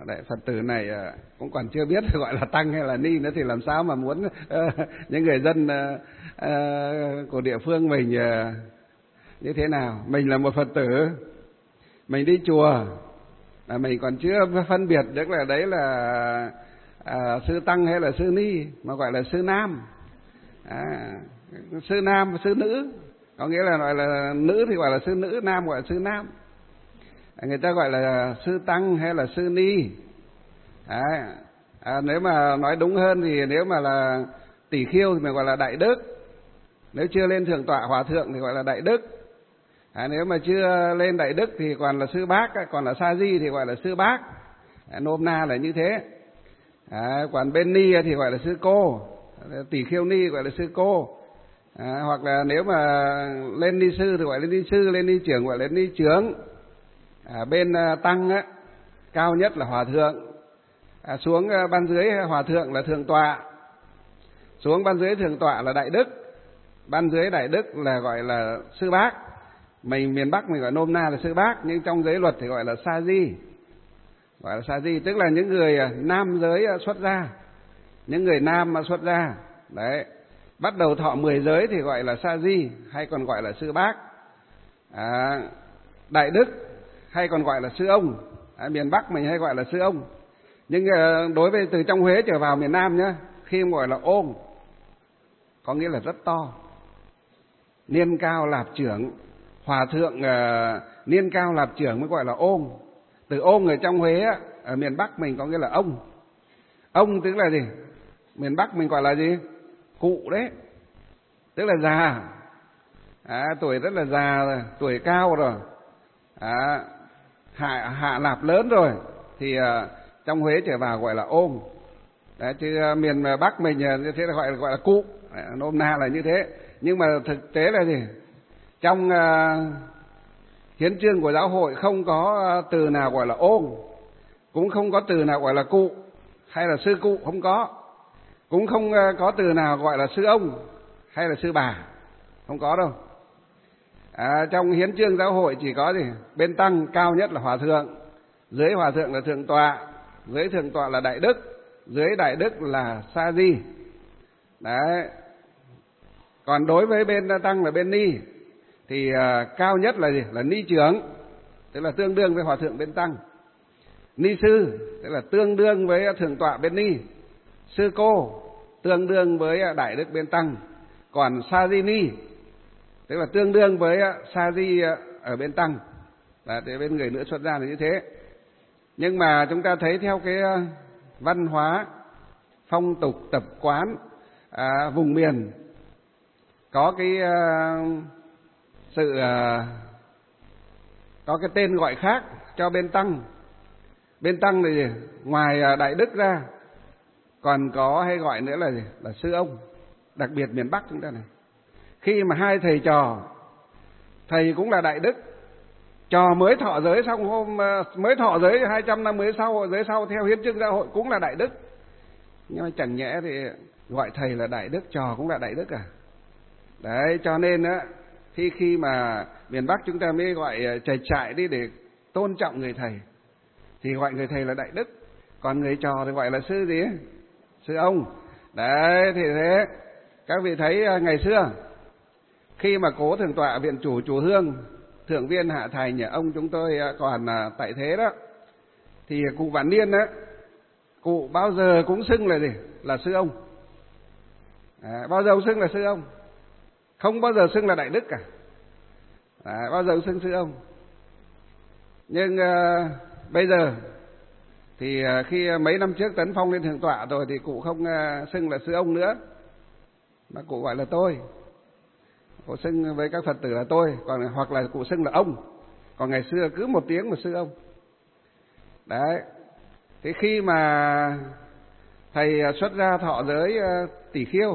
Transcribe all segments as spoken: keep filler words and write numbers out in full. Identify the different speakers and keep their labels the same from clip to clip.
Speaker 1: Đấy, Phật tử này cũng còn chưa biết gọi là tăng hay là ni nữa thì làm sao mà muốn uh, những người dân uh, uh, của địa phương mình uh, như thế nào. Mình là một Phật tử, mình đi chùa, à, mình còn chưa phân biệt được là đấy là à, sư tăng hay là sư ni, mà gọi là sư nam. À, sư nam và sư nữ, có nghĩa là gọi là nữ thì gọi là sư nữ, nam gọi là sư nam. À, người ta gọi là sư tăng hay là sư ni. À, à, nếu mà nói đúng hơn thì nếu mà là tỷ khiêu thì mình gọi là đại đức, nếu chưa lên thượng tọa hòa thượng thì gọi là đại đức. À, nếu mà chưa lên đại đức thì còn là sư bác, còn là sa di thì gọi là sư bác. À, nôm na là như thế. À, còn bên ni thì gọi là sư cô, tỷ khiêu ni gọi là sư cô. À, hoặc là nếu mà lên ni sư thì gọi là ni sư, lên ni trưởng gọi là ni trưởng. À, bên uh, tăng á, cao nhất là hòa thượng. À, xuống uh, ban dưới hòa thượng là thượng tọa, xuống ban dưới thượng tọa là đại đức, ban dưới đại đức là gọi là sư bác. Mình miền Bắc mình gọi nôm na là sư bác, nhưng trong giới luật thì gọi là sa di, gọi là sa di, tức là những người nam giới xuất gia, những người nam mà xuất gia đấy, bắt đầu thọ mười giới thì gọi là sa di, hay còn gọi là sư bác. À, đại đức hay còn gọi là sư ông. À, miền Bắc mình hay gọi là sư ông, nhưng đối với từ trong Huế trở vào miền Nam nhá, khi gọi là ôm có nghĩa là rất to, niên cao lạp trưởng. Hòa thượng uh, niên cao lạp trưởng mới gọi là ôm. Từ ôm ở trong Huế á, ở miền Bắc mình có nghĩa là ông. Ông tức là gì? Miền Bắc mình gọi là gì? Cụ đấy, tức là già. À, tuổi rất là già rồi, tuổi cao rồi. À, hạ, hạ lạp lớn rồi thì uh, trong Huế trở vào gọi là ôm. Đấy, chứ uh, miền Bắc mình uh, như thế là gọi là gọi là cụ. À, nôm na là như thế. Nhưng mà thực tế là gì? Trong uh, hiến chương của giáo hội không có uh, từ nào gọi là ôm, cũng không có từ nào gọi là cụ hay là sư cụ, không có. Cũng không uh, có từ nào gọi là sư ông hay là sư bà, không có đâu. À, trong hiến chương giáo hội chỉ có gì? Bên tăng cao nhất là hòa thượng, dưới hòa thượng là thượng tọa, dưới thượng tọa là đại đức, dưới đại đức là sa di. Đấy. Còn đối với bên tăng là bên ni thì uh, cao nhất là gì? Là ni trưởng, tức là tương đương với hòa thượng bên tăng. Ni sư tức là tương đương với thượng tọa bên ni. Sư cô tương đương với đại đức bên tăng. Còn sa di ni tức là tương đương với sa di ở bên tăng. Là bên người nữa xuất gia là như thế. Nhưng mà chúng ta thấy theo cái văn hóa, phong tục, tập quán à, vùng miền có cái uh, sự uh, có cái tên gọi khác cho bên tăng. Bên tăng thì ngoài uh, đại đức ra còn có hay gọi nữa là gì? Là sư ông. Đặc biệt miền Bắc chúng ta này, khi mà hai thầy trò, thầy cũng là đại đức, trò mới thọ giới xong hôm uh, mới thọ giới hai trăm năm mới sau, giới sau theo hiến chương giáo hội cũng là đại đức, nhưng mà chẳng nhẽ thì gọi thầy là đại đức, trò cũng là đại đức à? Đấy, cho nên á, khi khi mà miền Bắc chúng ta mới gọi trạch trại đi để tôn trọng người thầy thì gọi người thầy là đại đức, còn người trò thì gọi là sư gì? Sư ông. Đấy, thì thế các vị thấy ngày xưa khi mà cố thượng tọa viện chủ chùa Hương, thượng viên hạ thầy nhà ông chúng tôi còn tại thế đó, thì cụ Vạn Niên á, cụ bao giờ cũng xưng là gì? Là sư ông. À, bao giờ cũng xưng là sư ông, không bao giờ xưng là đại đức cả. À, bao giờ cũng xưng sư ông. Nhưng uh, bây giờ thì uh, khi mấy năm trước tấn phong lên thượng tọa rồi thì cụ không uh, xưng là sư ông nữa, mà cụ gọi là tôi. Cụ xưng với các Phật tử là tôi, còn hoặc là cụ xưng là ông. Còn ngày xưa cứ một tiếng một sư ông. Đấy. Thế khi mà thầy xuất gia thọ giới uh, tỷ khiêu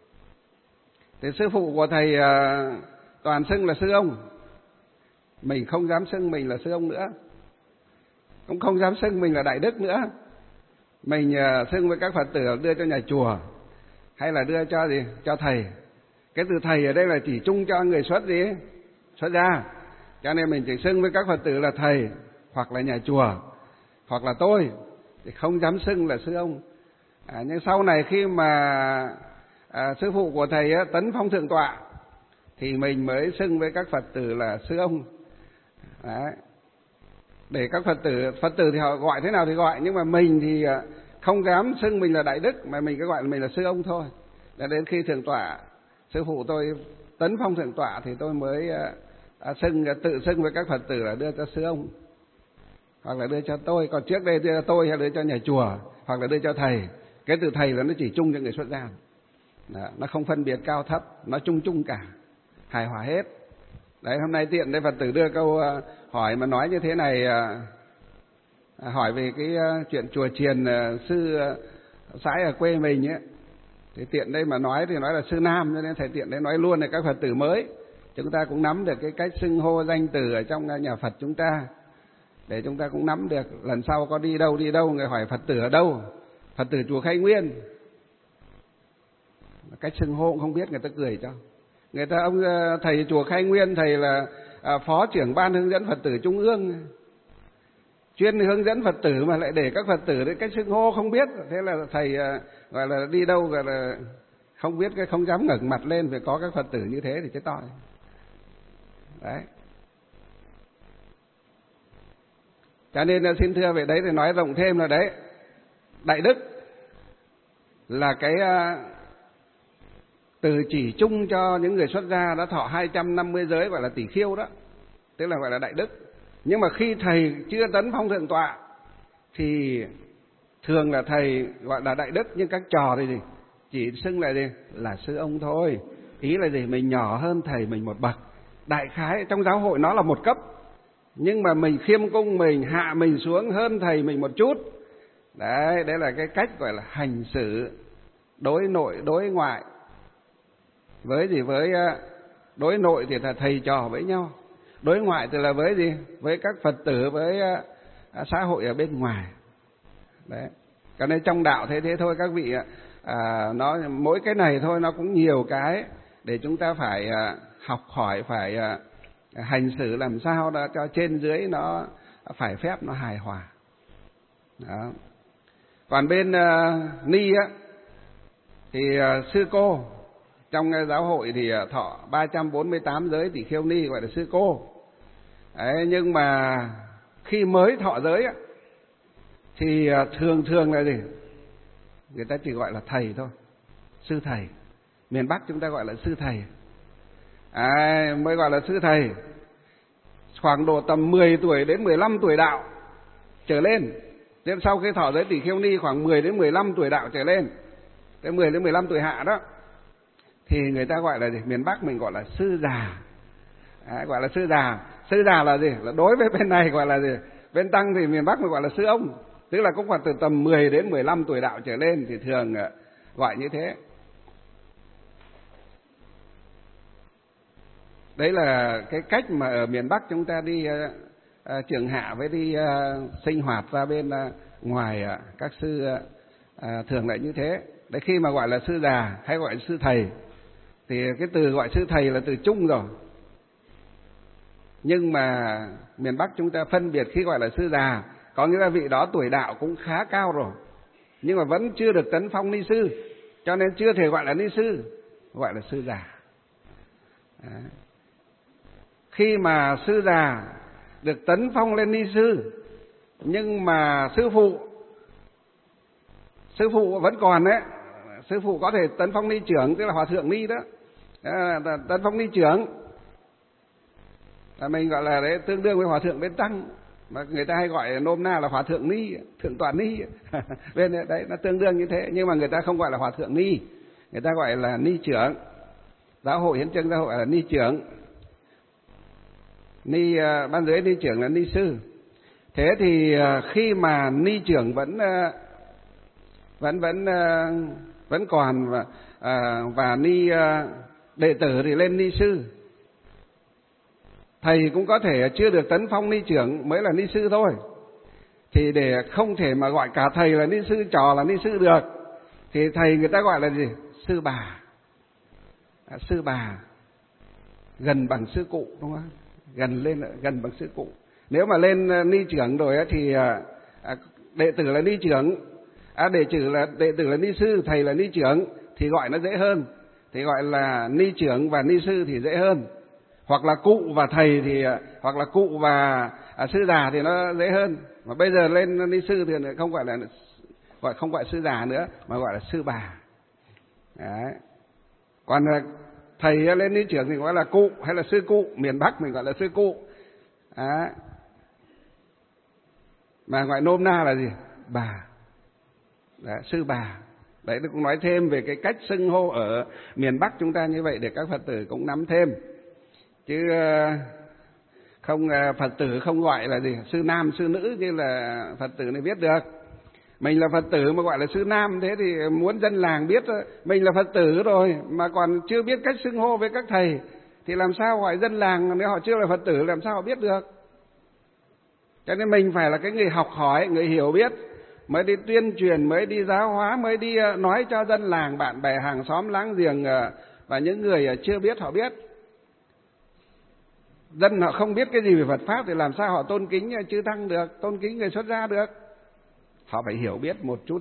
Speaker 1: thì sư phụ của thầy uh, toàn xưng là sư ông. Mình không dám xưng mình là sư ông nữa, cũng không dám xưng mình là đại đức nữa. Mình uh, xưng với các Phật tử đưa cho nhà chùa hay là đưa cho gì? Cho thầy. Cái từ thầy ở đây là chỉ chung cho người xuất gì? Xuất gia. Cho nên mình chỉ xưng với các Phật tử là thầy, hoặc là nhà chùa, hoặc là tôi. thì không dám xưng là sư ông. À, nhưng sau này khi mà à, sư phụ của thầy á, tấn phong thượng tọa thì mình mới xưng với các Phật tử là sư ông. Đấy. Để các Phật tử Phật tử thì họ gọi thế nào thì gọi, nhưng mà mình thì không dám xưng mình là đại đức, mà mình cứ gọi là mình là sư ông thôi. Để đến khi thượng tọa sư phụ tôi tấn phong thượng tọa thì tôi mới à, xưng tự xưng với các Phật tử là đưa cho sư ông, hoặc là đưa cho tôi. Còn trước đây đưa cho tôi hay đưa cho nhà chùa, hoặc là đưa cho thầy. Cái từ thầy là nó chỉ chung cho người xuất gia. Đó, nó không phân biệt cao thấp, nó chung chung cả, hài hòa hết. Đấy, hôm nay tiện đây Phật tử đưa câu uh, hỏi mà nói như thế này, uh, hỏi về cái uh, chuyện chùa chiền uh, sư uh, sãi ở quê mình ấy, thì tiện đây mà nói thì nói là sư Nam, cho nên thầy tiện đây nói luôn là các Phật tử mới chúng ta cũng nắm được cái cách xưng hô danh từ ở trong nhà Phật chúng ta, để chúng ta cũng nắm được lần sau có đi đâu đi đâu người hỏi Phật tử ở đâu, Phật tử chùa Khai Nguyên, cách xưng hô cũng không biết, người ta cười cho. Người ta ông thầy chùa Khai Nguyên, thầy là à, phó trưởng ban hướng dẫn Phật tử Trung ương, chuyên hướng dẫn Phật tử mà lại để các Phật tử đấy cách xưng hô không biết, thế là thầy à, gọi là đi đâu gọi là không biết, cái không dám ngẩng mặt lên, phải có các Phật tử như thế thì chết toi. Đấy. Cho nên là xin thưa về đấy thì nói rộng thêm là đấy, đại đức là cái uh, từ chỉ chung cho những người xuất gia đã thọ hai trăm năm mươi giới, gọi là tỷ khiêu đó, tức là gọi là đại đức. Nhưng mà khi thầy chưa tấn phong thượng tọa thì thường là thầy gọi là đại đức, nhưng các trò thì gì? Chỉ xưng là gì? Là sư ông thôi. Ý là gì? Mình nhỏ hơn thầy mình một bậc. Đại khái trong giáo hội nó là một cấp, nhưng mà mình khiêm cung, mình hạ mình xuống hơn thầy mình một chút. Đấy, đấy là cái cách gọi là hành xử đối nội đối ngoại. Với gì? Với đối nội thì là thầy trò với nhau, đối ngoại thì là với gì? Với các Phật tử, với xã hội ở bên ngoài. Đấy. Cho nên trong đạo thế thế thôi các vị ạ. À, nó mỗi cái này thôi nó cũng nhiều cái để chúng ta phải à, học hỏi, phải à, hành xử làm sao đó cho trên dưới nó phải phép, nó hài hòa. Đó. Còn bên à, ni á thì à, sư cô trong giáo hội thì à, thọ ba trăm bốn mươi tám giới tỷ khiêu ni, gọi là sư cô. Đấy, nhưng mà khi mới thọ giới á thì à, thường thường là gì? Người ta chỉ gọi là thầy thôi, sư thầy. Miền Bắc chúng ta gọi là sư thầy, à, mới gọi là sư thầy. Khoảng độ tầm mười tuổi đến mười lăm tuổi đạo trở lên. Nên sau khi thọ giới tỷ khiêu ni khoảng mười đến mười lăm tuổi đạo trở lên, tới mười đến mười lăm tuổi hạ đó, thì người ta gọi là gì? Miền Bắc mình gọi là sư già, à, gọi là sư già. Sư già là gì? Là đối với bên này gọi là gì? Bên Tăng thì miền Bắc mình gọi là sư ông. Tức là cũng khoảng từ tầm mười đến mười lăm tuổi đạo trở lên thì thường gọi như thế. Đấy là cái cách mà ở miền Bắc chúng ta đi uh, uh, trường hạ với đi uh, sinh hoạt ra bên uh, ngoài, uh, các sư uh, uh, thường lại như thế. Đấy, khi mà gọi là sư già hay gọi là sư thầy thì cái từ gọi sư thầy là từ chung rồi. Nhưng mà miền Bắc chúng ta phân biệt khi gọi là sư già, có nghĩa là vị đó tuổi đạo cũng khá cao rồi, nhưng mà vẫn chưa được tấn phong ni sư, cho nên chưa thể gọi là ni sư, gọi là sư già. Đấy. Khi mà sư già được tấn phong lên ni sư, nhưng mà sư phụ sư phụ vẫn còn đấy, sư phụ có thể tấn phong ni trưởng, tức là hòa thượng ni đó, tấn phong ni trưởng là mình gọi là đấy, tương đương với hòa thượng bên Tăng, mà người ta hay gọi nôm na là hòa thượng ni, thượng tọa ni. Bên đấy nó tương đương như thế, nhưng mà người ta không gọi là hòa thượng ni, người ta gọi là ni trưởng. Giáo hội Hiến Chương giáo hội là ni trưởng, ni uh, ban dưới ni trưởng là ni sư. Thế thì uh, khi mà ni trưởng vẫn uh, vẫn vẫn uh, vẫn còn và uh, và ni uh, đệ tử thì lên ni sư. Thầy cũng có thể chưa được tấn phong ni trưởng mới là ni sư thôi. Thì để không thể mà gọi cả thầy là ni sư, trò là ni sư được, thì thầy người ta gọi là gì? Sư bà. À, sư bà gần bằng sư cụ, đúng không? Gần lên gần bằng sư cụ. Nếu mà lên ni trưởng rồi thì à, đệ tử là ni trưởng, à, đệ tử là đệ tử là ni sư, thầy là ni trưởng thì gọi nó dễ hơn, thì gọi là ni trưởng và ni sư thì dễ hơn. Hoặc là cụ và thầy thì hoặc là cụ và à, sư già thì nó dễ hơn. Mà bây giờ lên ni sư thì không gọi là gọi không gọi sư già nữa mà gọi là sư bà. Đấy. Còn thầy lên ni trưởng thì gọi là cụ hay là sư cụ, miền Bắc mình gọi là sư cụ. Đấy. Mà gọi nôm na là gì? Bà. Đấy, sư bà. Đấy, tôi cũng nói thêm về cái cách xưng hô ở miền Bắc chúng ta như vậy để các Phật tử cũng nắm thêm. Chứ không, Phật tử không gọi là gì sư nam sư nữ như là Phật tử này biết được. Mình là Phật tử mà gọi là sư nam thế thì muốn dân làng biết mình là Phật tử rồi mà còn chưa biết cách xưng hô với các thầy thì làm sao gọi dân làng nếu họ chưa là Phật tử làm sao họ biết được. Cho nên mình phải là cái người học hỏi, người hiểu biết, mới đi tuyên truyền, mới đi giáo hóa, mới đi nói cho dân làng, bạn bè, hàng xóm, láng giềng và những người chưa biết họ biết. Dân họ không biết cái gì về Phật Pháp thì làm sao họ tôn kính chư Tăng được, tôn kính người xuất gia được. Họ phải hiểu biết một chút